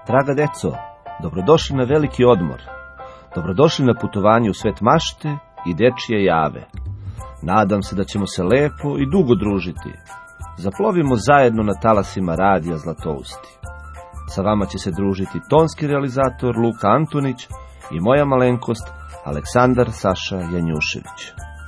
Draga deco, dobrodošli na veliki odmor. Dobrodošli na putovanje u svet mašte i dečije jave. Nadam se da ćemo se lepo i dugo družiti. Zaplovimo zajedno na talasima radija Zlatousti. Sa vama će se družiti tonski realizator Luka Antonić i moja malenkost Aleksandar Saša Janjušević.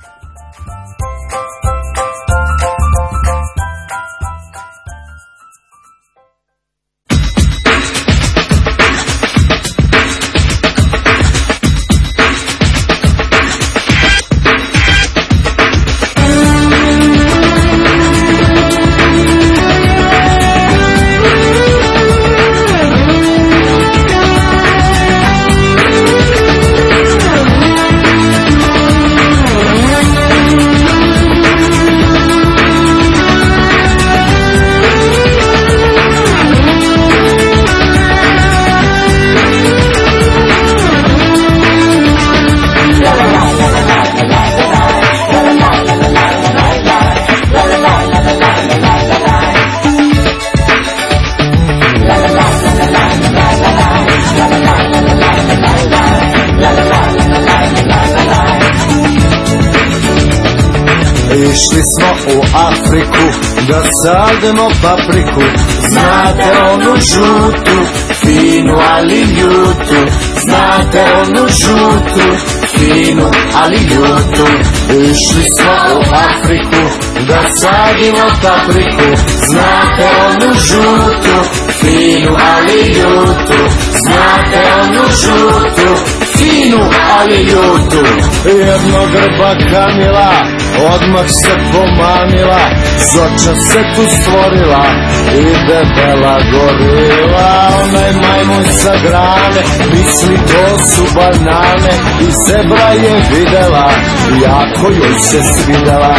Išli smo u Afriku da sadimo papriku. Znate onu žutu, finu ali ljutu. Znate onu žutu, finu ali ljutu. Išli smo u Afriku da sadimo papriku. Znate onu žutu, finu ali ljutu. Znate onu žutu, finu ali ljutu. Jedno grba kamila odmah se pomamila, zoča se tu stvorila i debela gorila. Onaj majmun sa grane misli to su banane i zebra je videla, jako joj se svidela.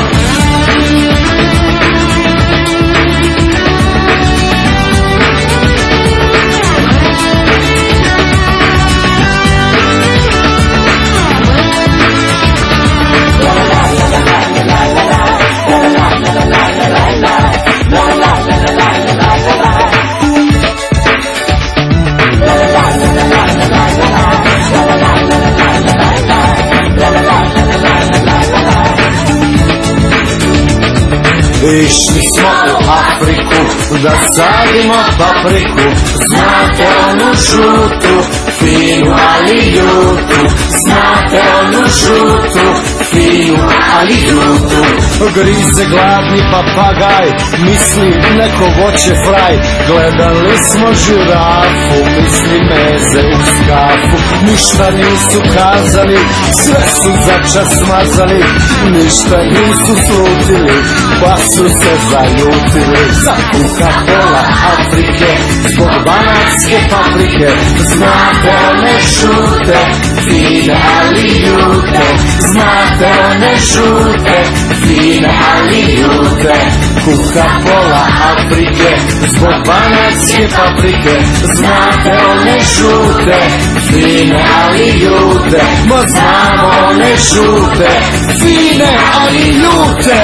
Išli smo u Afriku da sadimo papriku. Znate onu žutu, finu ali ljutu. Znate onu žutu, finu ali ljutu. Grize gladni papagaj, misli neko voće fraj. Gledali smo žirafu, misli meze u skafu. Ništa nisu kazali, sve su začas smazali. Ništa nisu slutili, pa su se zaljutili. Za Coca-Cola Afrike, zbog banatske paprike. Znate one žute, fine ali ljute. Znate one žute, fine ali ljute. Coca-Cola Afrike, zbog banatske paprike. Znate one žute, fine ali ljute. Ma znamo one žute, fine ali ljute.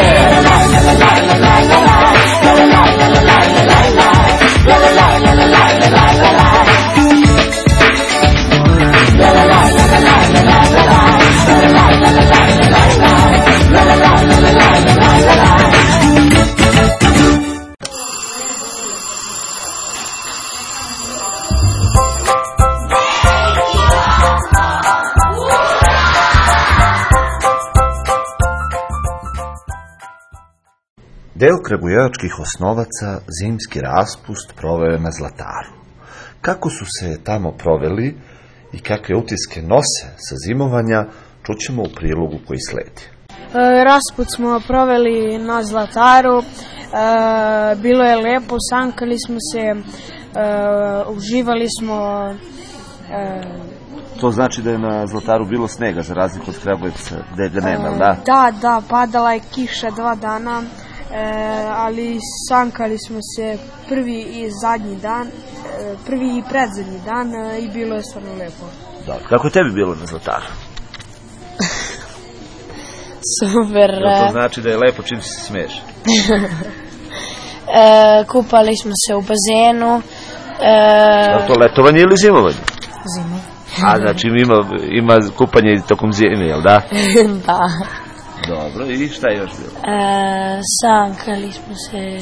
Deo kragujevačkih osnovaca zimski raspust proveo je na Zlataru. Kako su se tamo proveli i kakve utiske nose sa zimovanja, čućemo u prilogu koji sledi. Rasput smo proveli na Zlataru, bilo je lepo, sankali smo se, uživali smo. To znači da je na Zlataru bilo snega, za razliku od Kragujevca, gde ga nema, da? Da, padala je kiša 2 dana. Ali sankali smo se prvi i zadnji dan, prvi i predzadnji dan i bilo je stvarno lepo. Da, kako je tebi bilo na Zlataru? Super. To znači da je lepo čim se smeješ? Kupali smo se u bazenu, Je to letovanje ili zimovanje? Zima. A, znači ima kupanje i tokom zime, jel da? Da. Dobro, i šta je još bilo? Sankali smo se.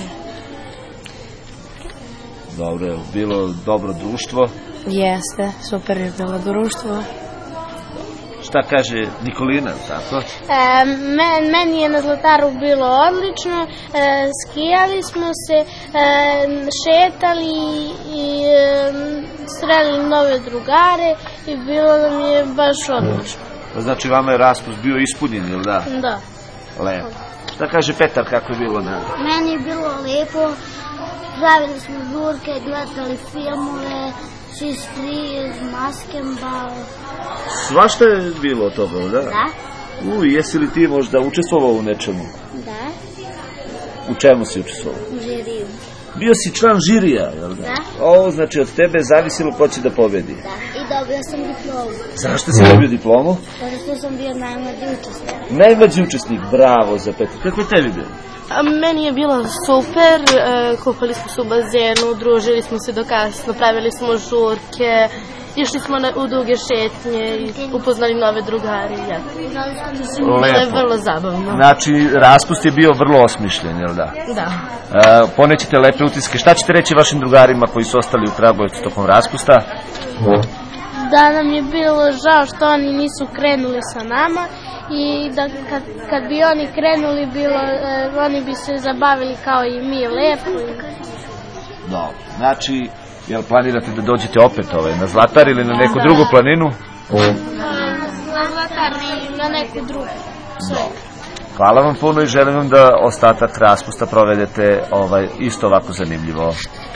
Dobro, je bilo dobro društvo? Jeste, super je bilo društvo. Šta kaže Nikolina, tako? Meni je na Zlataru bilo odlično, skijali smo se, šetali i sreli nove drugare i bilo nam je baš odlično. Znači vama je raspust bio ispunjen, jel da? Da. Lepo. Šta kaže Petar, kako je bilo na... Meni je bilo lepo, pravili smo žurke, gledali filmove, svi strije, maskembal. Svašta je bilo od toga, da? Da. Jesi li ti možda učestvovao u nečemu? Da. U čemu si učestvovao? U žiriju. Bio si član žirija, jel da? Da. Ovo znači od tebe zavisilo ko će da pobedi. Da. I dobio sam diplomu. Zašto si dobio diplomu? Zato što sam bio najmlađi učesnik. Najmlađi učesnik, bravo za Petar. Kako je tebi bilo? Meni je bilo super, kupali smo se u bazenu, družili smo se do kasno, pravili smo žurke, išli smo u duge šetnje i upoznali nove drugari. To je vrlo zabavno. Znači, raspust je bio vrlo osmišljen, jel da? Da. Ponećete lepe utiske. Šta ćete reći vašim drugarima koji su ostali u Kragujevcu tokom raspusta? Da nam je bilo žao što oni nisu krenuli sa nama i da kad bi oni krenuli oni bi se zabavili kao i mi lepo. Dobro. Znači, jel planirate da dođete opet na Zlatar ili na neku drugu planinu? Na Zlatar i na neku drugu. Hvala vam puno i želim vam da ostatak raspusta provedete isto ovako zanimljivo.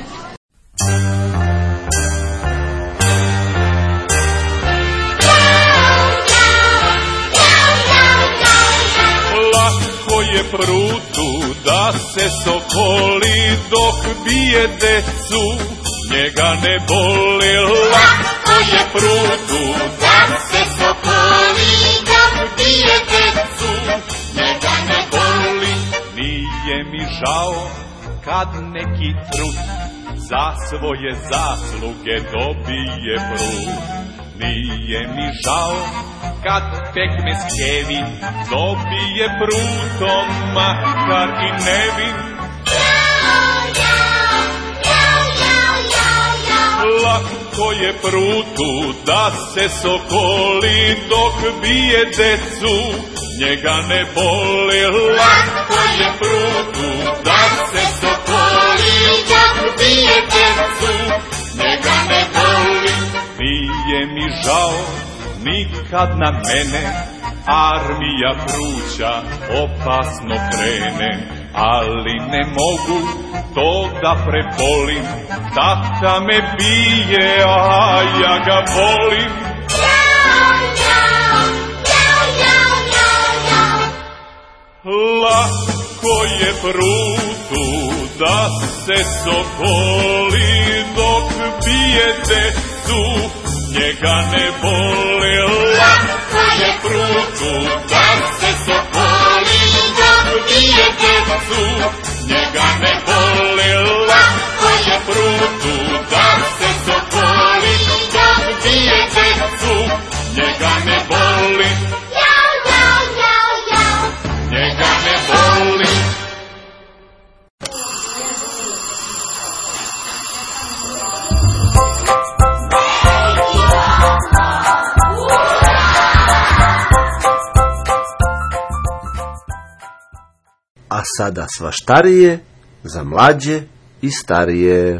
Lako je prutu da se sokoli dok bije decu, njega ne boli. Lako je prutu da se sokoli dok bije decu, njega ne boli. Nije mi žao kad neki trut za svoje zasluge dobije prut. Nije mi žao kad pekmez Kevin dobije prutom, makar i nevin. Lako je prutu da se sokoli dok bije decu, njega ne boli. Lako je prutu da se sokoli dok bije decu, njega ne boli. Nije mi žao nikad na mene armija kruća opasno krene, ali ne mogu to da prebolim. Tata me bije, a ja ga volim. Lako je prutu da se sokoli dok bije decu, njega ne boli. Lako je prutu da se sokoli dok bije decu, njega ne boli. Lako je prutu da se sokoli dok bije decu, njega ne boli. Njega ne boli. A sada svaštarije za mlađe i starije.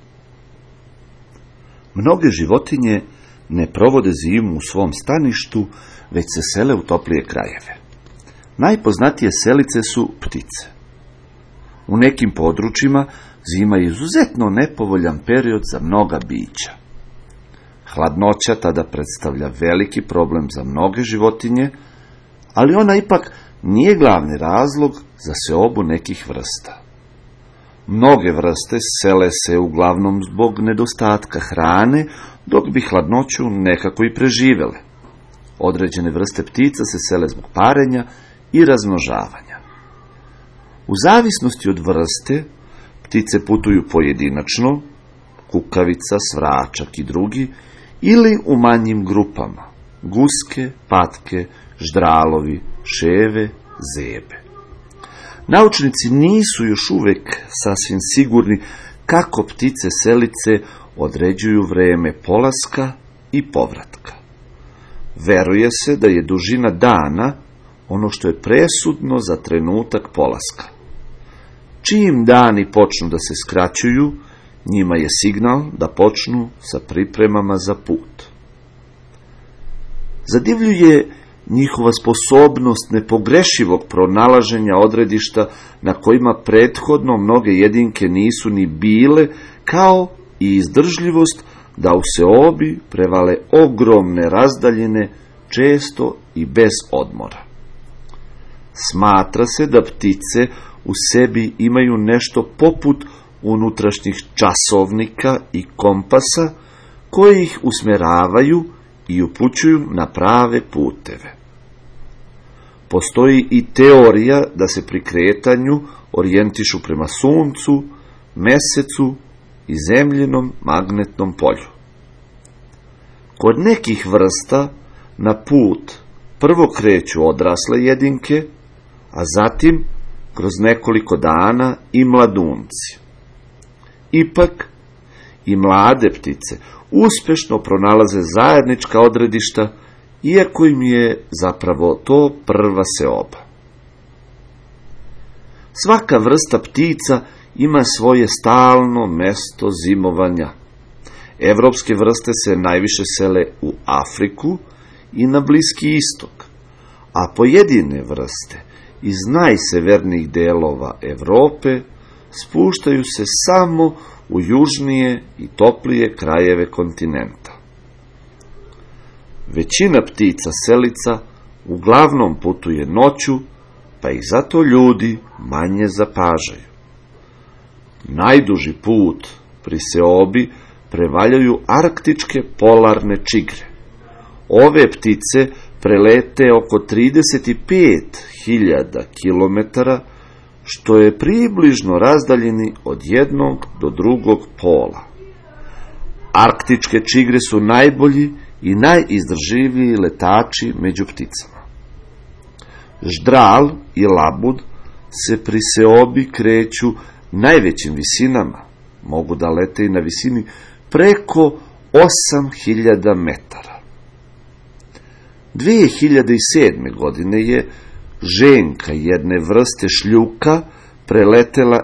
Mnoge životinje ne provode zimu u svom staništu, već se sele u toplije krajeve. Najpoznatije selice su ptice. U nekim područjima zima je izuzetno nepovoljan period za mnoga bića. Hladnoća tada predstavlja veliki problem za mnoge životinje, ali ona ipak nije glavni razlog za seobu nekih vrsta. Mnoge vrste sele se uglavnom zbog nedostatka hrane, dok bi hladnoću nekako i preživele. Određene vrste ptica se sele zbog parenja i razmnožavanja. U zavisnosti od vrste, ptice putuju pojedinačno, kukavica, svračak i drugi, ili u manjim grupama, guske, patke, ždralovi, ševe, zebe. Naučnici nisu još uvek sasvim sigurni kako ptice selice određuju vreme polaska i povratka. Veruje se da je dužina dana ono što je presudno za trenutak polaska. Čim dani počnu da se skraćuju, njima je signal da počnu sa pripremama za put. Zadivljuje njihova sposobnost nepogrešivog pronalaženja odredišta na kojima prethodno mnoge jedinke nisu ni bile, kao i izdržljivost da u seobi prevale ogromne razdaljine, često i bez odmora. Smatra se da ptice u sebi imaju nešto poput unutrašnjih časovnika i kompasa koji ih usmeravaju i upućuju na prave puteve. Postoji i teorija da se pri kretanju orijentišu prema suncu, mesecu i zemljinom magnetnom polju. Kod nekih vrsta na put prvo kreću odrasle jedinke, a zatim kroz nekoliko dana i mladunci. Ipak i mlade ptice uspešno pronalaze zajednička odredišta, iako im je zapravo to prva seoba. Svaka vrsta ptica ima svoje stalno mesto zimovanja. Evropske vrste se najviše sele u Afriku i na Bliski istok, a pojedine vrste iz najsevernijih delova Evrope spuštaju se samo u južnije i toplije krajeve kontinenta. Većina ptica selica uglavnom putuje noću, pa ih zato ljudi manje zapažaju. Najduži put pri seobi prevaljaju arktičke polarne čigre. Ove ptice prelete oko 35.000 km, što je približno razdaljeni od jednog do drugog pola. Arktičke čigre su najbolji i najizdržljiviji letači među pticama. Ždral i labud se pri seobi kreću najvećim visinama, mogu da lete i na visini preko 8.000 metara. 2007. godine je ženka jedne vrste šljuka preletela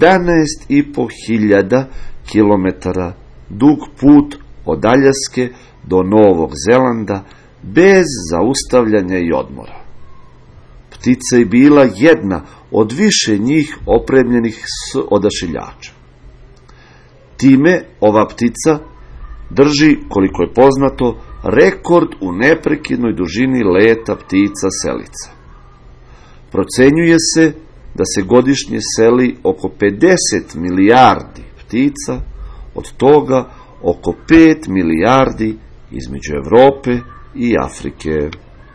11.500 km dug put od Aljaske do Novog Zelanda bez zaustavljanja i odmora. Ptica je bila jedna od više njih opremljenih s odašiljačem. Time ova ptica drži, koliko je poznato, rekord u neprekidnoj dužini leta ptica selica. Procenjuje se da se godišnje seli oko 50 milijardi ptica, od toga oko 5 milijardi između Evrope i Afrike.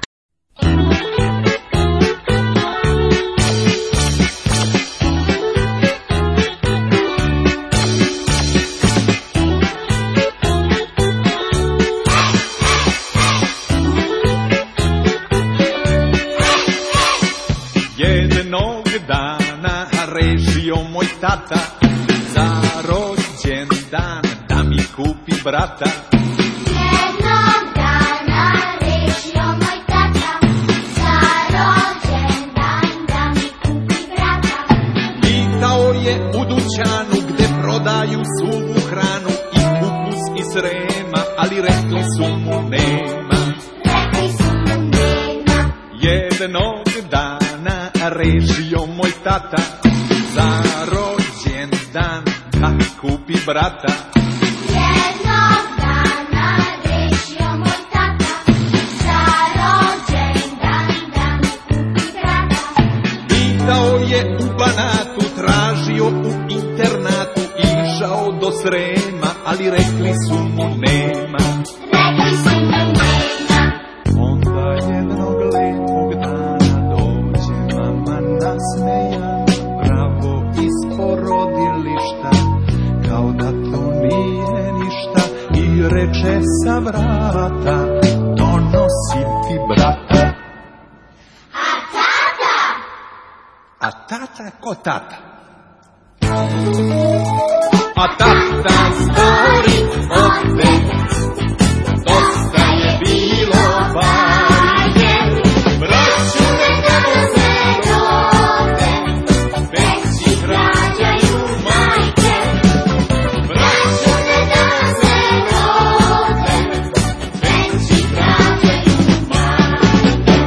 Jednog dana rešio moj tata za rođendan da mi kupi brata. Jednog dana rešio moj tata za rođendan da mi kupi brata. Pitao je u dućanu gde prodaju suvu hranu i kupus iz Srema, ali rekli su mu nema. Rekli su mu nema. Jednog dana rešio moj tata za rođendan da mi kupi brata. Jednog dana rešio moj tata za rođendan da mi kupi brata. Pitao je u Banatu, tražio u internatu, išao do Srema, ali rekli su mu nema. Rekli su mu nema. Onda jednog lepog dana dođe mama nasmejana, pravo iz porodilišta, kao da to nije i reče sa vrata, donosim ti brata. A tata ko tata? A tata zbori ode, dosta je bilo bajke, braću neka se rode, već ih rađaju majke. Braću neka se rode, već ih rađaju majke.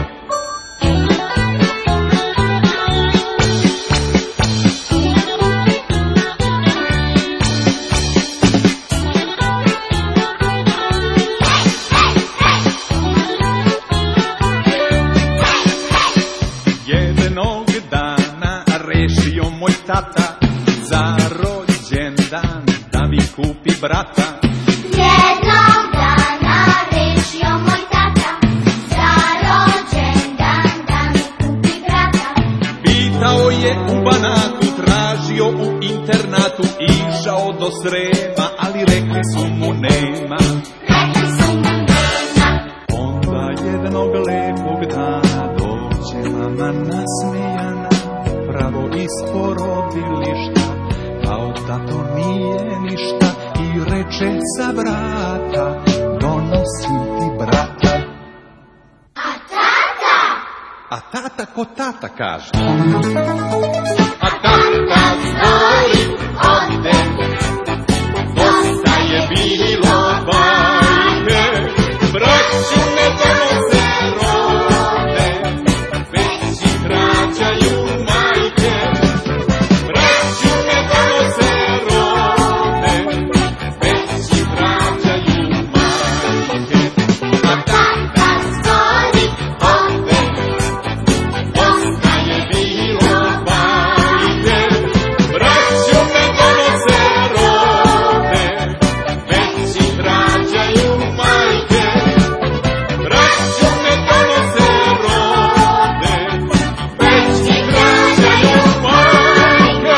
Jednog dana rešio moj tata za rođendan da mi kupi brata. Jednog dana rešio moj tata za rođendan da mi kupi brata. Pitao je u Banatu, tražio u internatu, išao do Srema, ali rekli su mu nema. Rekli su mu nema. Onda jednog lepog dana dođe mama nasmejana, pravo iz porodilišta, a od tato nije ništa, i reče sa vrata, donosim ti brata. A tata? A tata ko tata kaže? A tata zbori ode, dosta je bilo bajke, braću ne donose rode, već ih rađaju majke. Braću ne donose rode, već ih rađaju majke. A tata zbori ode, dosta je bilo bajke, braću ne donose rode, već ih rađaju majke. Braću ne donose rode, već ih rađaju majke.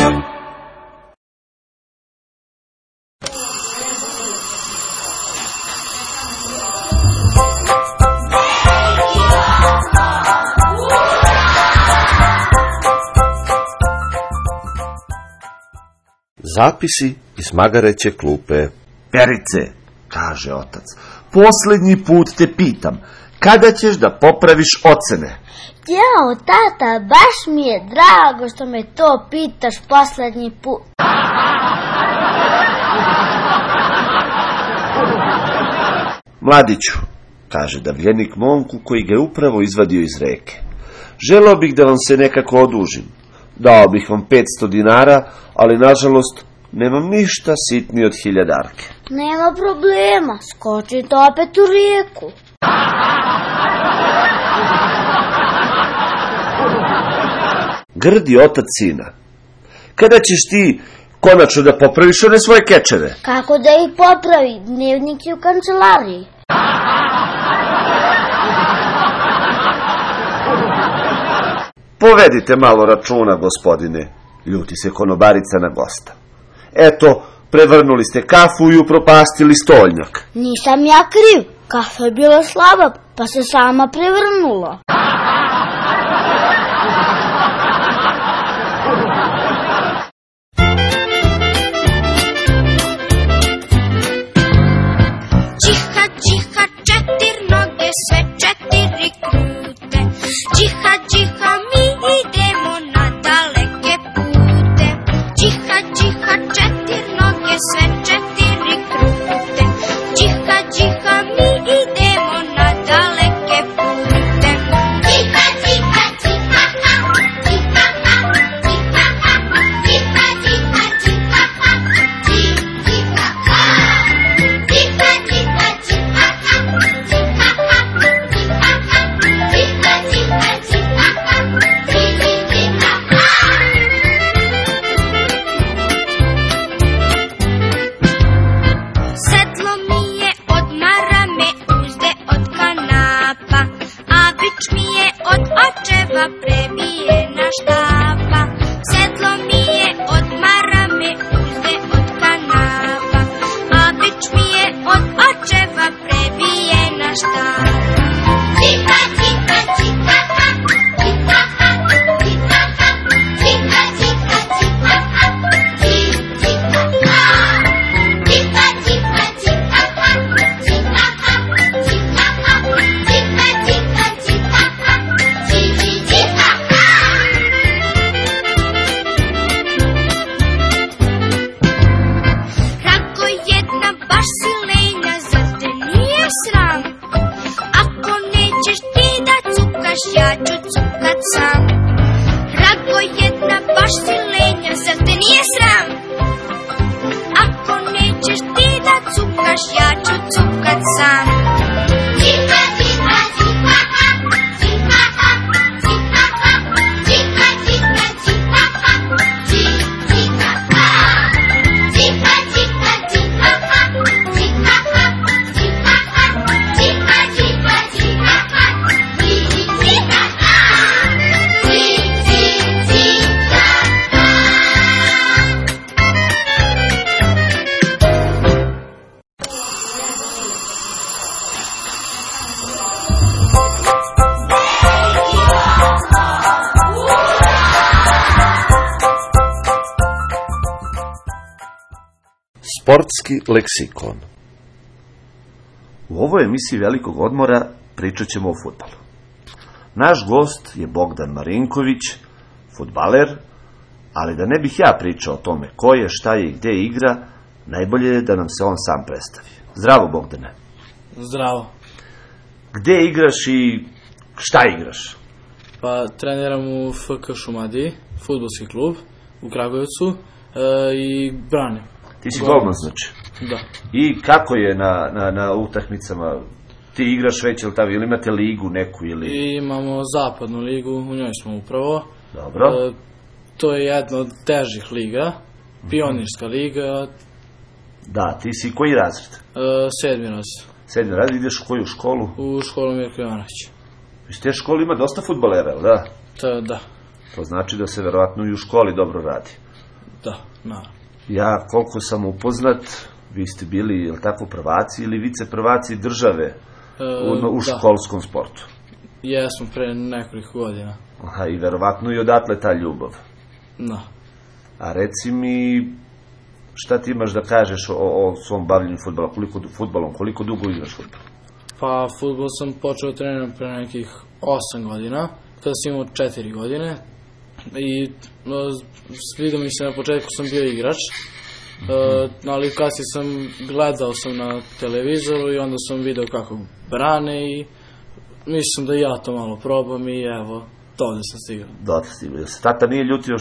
Zapisi iz magareće klupe. Perice, kaže otac, posljednji put te pitam, kada ćeš da popraviš ocene? Jao, tata, baš mi je drago što me to pitaš poslednji put. Mladiću, kaže davljenik momku koji ga je upravo izvadio iz reke, želeo bih da vam se nekako odužim. Dao bih vam 500 dinara, ali nažalost nemam ništa sitnije od 1000-arke. Nema problema, skočite opet u rijeku. Grdi otac sina, kada ćeš ti konačno da popraviš one svoje kečeve? Kako da ih popravi? Dnevnik je u kancelariji. Povedite malo računa, gospodine, ljuti se konobarica na gosta. Eto, prevrnuli ste kafu i upropastili stolnjak. Nisam ja kriv, kafa je bila slaba, pa se sama prevrnula. Čiha, čiha, četir noge, sve 4 krute. Čiha, čiha, mi idemo na daleke pute. Čiha, čiha, 4 noge, sve 4 krute. Čiha, čiha, mi idemo na daleke pute. od očeva prebijena štar. Čika, čika, čika, ha, čika, ha, čika, ha, čika, čika, čika, ha, čika, ha. Čika, čika, čika, ha, čika, ha, čika, ha, čika, čika, čika, ha, čika, ha. Kako jedna baš si lenja, zar te nije sram? Ako nećeš ti da cukaš, ja ću cukat sam. Rago jedna baš si lenja, zar te nije sram? Ako nećeš ti da cukaš, ja ću cukat sam. Čika, čika, čika, ha, čika, ha, čika, ha, čika, čika, čika, ha, čika, ha. Čika, čika, čika, ha, čika, ha, čika, ha, čika, čika, čika, ha, čika, ha. Sportski leksikon. U ovoj emisiji Velikog odmora pričat ćemo o fudbalu. Naš gost je Bogdan Marinković, fudbaler, ali da ne bih ja pričao o tome ko je, šta je i gde igra, najbolje je da nam se on sam predstavi. Zdravo, Bogdane. Zdravo. Gde igraš i šta igraš? Pa treniram u FK Šumadiji, fudbalski klub u Kragujevcu i branim. Ti si golman, znači? Da. I kako je na utakmicama? Ti igraš već, ili imate ligu neku? I imamo zapadnu ligu, u njoj smo upravo. Dobro. To je jedna od težih liga, pionirska liga. Da, ti si koji razred? 7. razred. 7. razred, ideš u koju školu? U školu Mirko Jovanović. Iz te škole ima dosta fudbalera, da? Da. To znači da se verovatno i u školi dobro radi. Da, naravno. Ja, koliko sam upoznat, vi ste bili, je li tako, prvaci ili viceprvaci države u školskom sportu? Jesmo, pre nekoliko godina. Aha, i verovatno i odatle ta ljubav. Da. A reci mi, šta ti imaš da kažeš o svom bavljenju fudbalom? Koliko dugo igraš fudbal? Pa, fudbal sam počeo treniram pre nekih 8 godina, kada sam imao 4 godine. I svidio mi se, na početku sam bio igrač, ali kasnije gledao sam na televizoru i onda sam video kako brane i mislim da ja to malo probam i evo, dovde sam stigao. Dovde sam stigao. Tata nije ljutio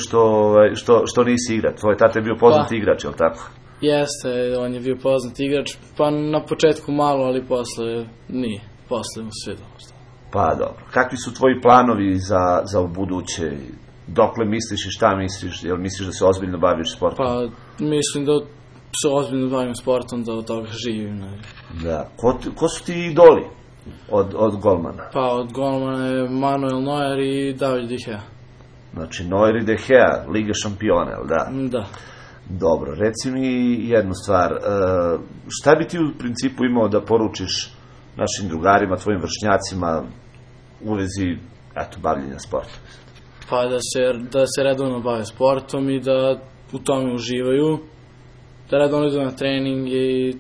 što nisi igrač, tvoj tata je bio poznat igrač, je li tako? Jeste, on je bio poznat igrač, pa na početku malo, ali posle nije, posle mu svidao. Pa dobro, kakvi su tvoji planovi za u buduće? Dokle misliš i šta misliš? Jel misliš da se ozbiljno baviš sportom? Pa, mislim da se ozbiljno bavim sportom, da od toga živim. Da. Ko su ti idoli od golmana? Pa, od golmana je Manuel Neuer i David De Gea. Znači, Neuer i De Gea, Liga šampiona, jel da? Da. Dobro, reci mi jednu stvar. Šta bi ti u principu imao da poručiš našim drugarima, tvojim vršnjacima u vezi, bavljenja sportom? Pa da se redovno bave sportom i da u tome uživaju, da redovno idu na trening i...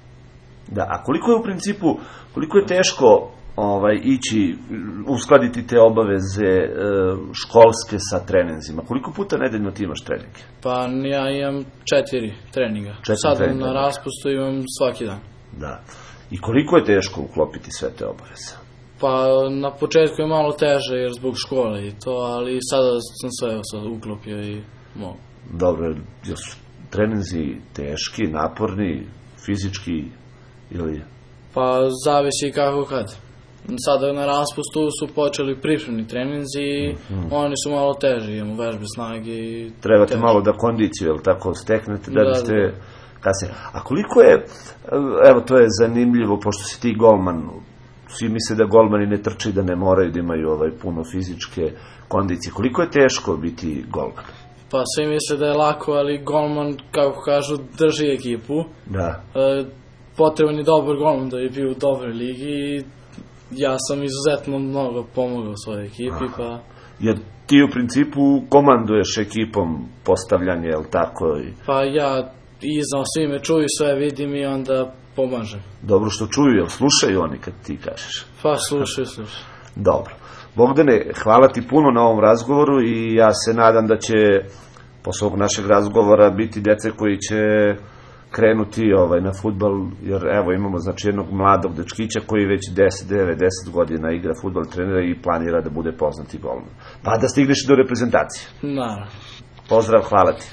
Da, a koliko je u principu, koliko je teško ići, uskladiti te obaveze školske sa treninzima? Koliko puta nedeljno ti imaš treninge? Pa ja imam 4 treninga. Sad na raspustu imam svaki dan. Da. I koliko je teško uklopiti sve te obaveze? Pa na početku je malo teže jer zbog škole i to, ali sada sam sve uklopio i mogu. Dobro, jer su treninzi teški, naporni, fizički ili... Pa zavisi kako kad. Sada na raspustu su počeli pripremni treninzi i oni su malo teži, imamo vežbe snage i... Trebate malo da kondiciju, jel tako, steknete da biste kasnije. A koliko je, evo to je zanimljivo, pošto si ti golman, svi misle da golmani ne trče i da ne moraju da imaju puno fizičke kondicije. Koliko je teško biti golman? Pa svi misle da je lako, ali golman, kako kažu, drži ekipu. Da. potreban je dobar golman da je bio u dobroj ligi i ja sam izuzetno mnogo pomogao svojoj ekipi, pa... Jer ti u principu komanduješ ekipom postavljanje, je li tako? Pa ja iznao, svi me čuju, sve vidim i onda pomažem. Dobro što čuju, jel slušaju oni kad ti kažeš? Pa slušaju. Dobro. Bogdane, hvala ti puno na ovom razgovoru i ja se nadam da će posle ovog našeg razgovora biti dece koji će krenuti na fudbal, jer evo imamo znači jednog mladog dečkića koji već 10 godina igra fudbal, trenera i planira da bude poznati golman. Pa da stigneš do reprezentacije. Naravno. Pozdrav, hvala ti.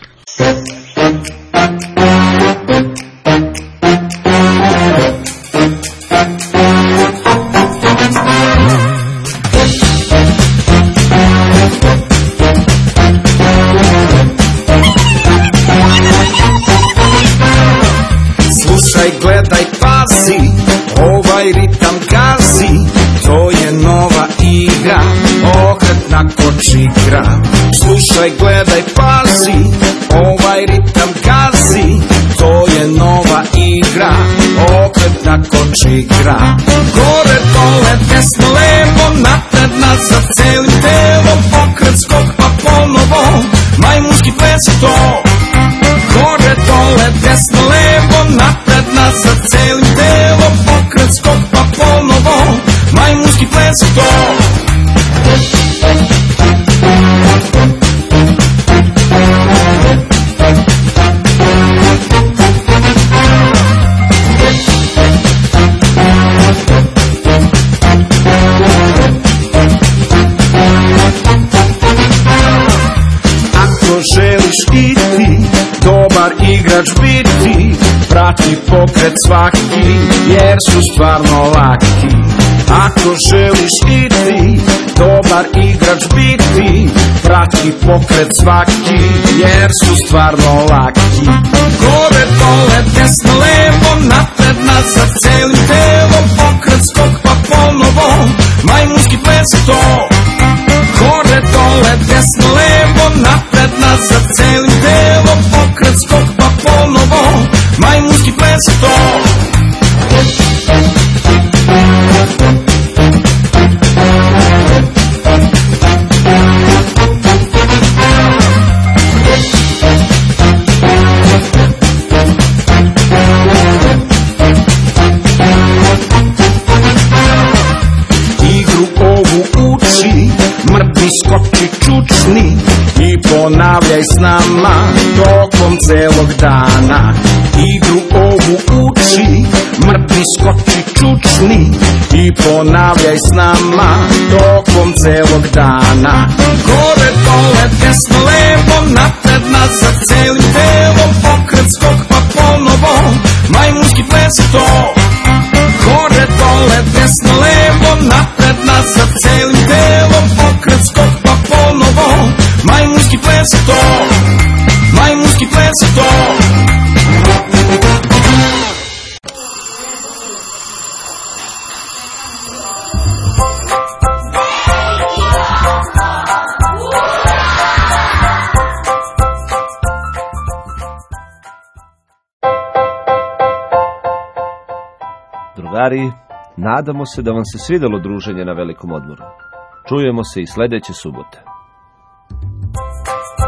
Gledaj, pazi, ovaj ritam gazi, to je nova igra, okretna kočigra. Slušaj, gledaj, pazi, ovaj ritam gazi, to je nova igra, okretna kočigra. Gore, dole, desno, levo, napred, nazad, celim telom, pokret, skok, pa ponovo, majmunski ples je to. Gore, dole, desno, levo, napred, nazad, celim telom, pokret, skok, pa ponovo, majmunski ples je to. Ako želiš i ti dobar igrač biti, prati pokret svaki, jer su stvarno laki. Ako želiš i ti dobar igrač biti, prati pokret svaki, jer su stvarno laki. Gore, dole, desno, levo, napred, nazad, celim telom, pokret, skok, pa ponovo, majmunski ples je to. Gore, dole, desno, levo, napred, nazad, celim telom, pokret, skok, pa ponovo, majmunski ples je to. Skoči čučni i ponavljaj s nama tokom celog dana. Igru ovu uči, mrtvi skoči čučni i ponavljaj s nama tokom celog dana. Gore, dole, desno, levo, napred, nazad, celim telom, pokret, skok, pa ponovo, majmunski ples je to. Gore, dole, desno, levo, napred, nazad, celim telom, pokret, skok, pa ponovo, majmunski ples je to, majmunski ples je to. Drugari, nadamo se da vam se svidelo druženje na velikom odmoru. Čujemo se i sledeće subote.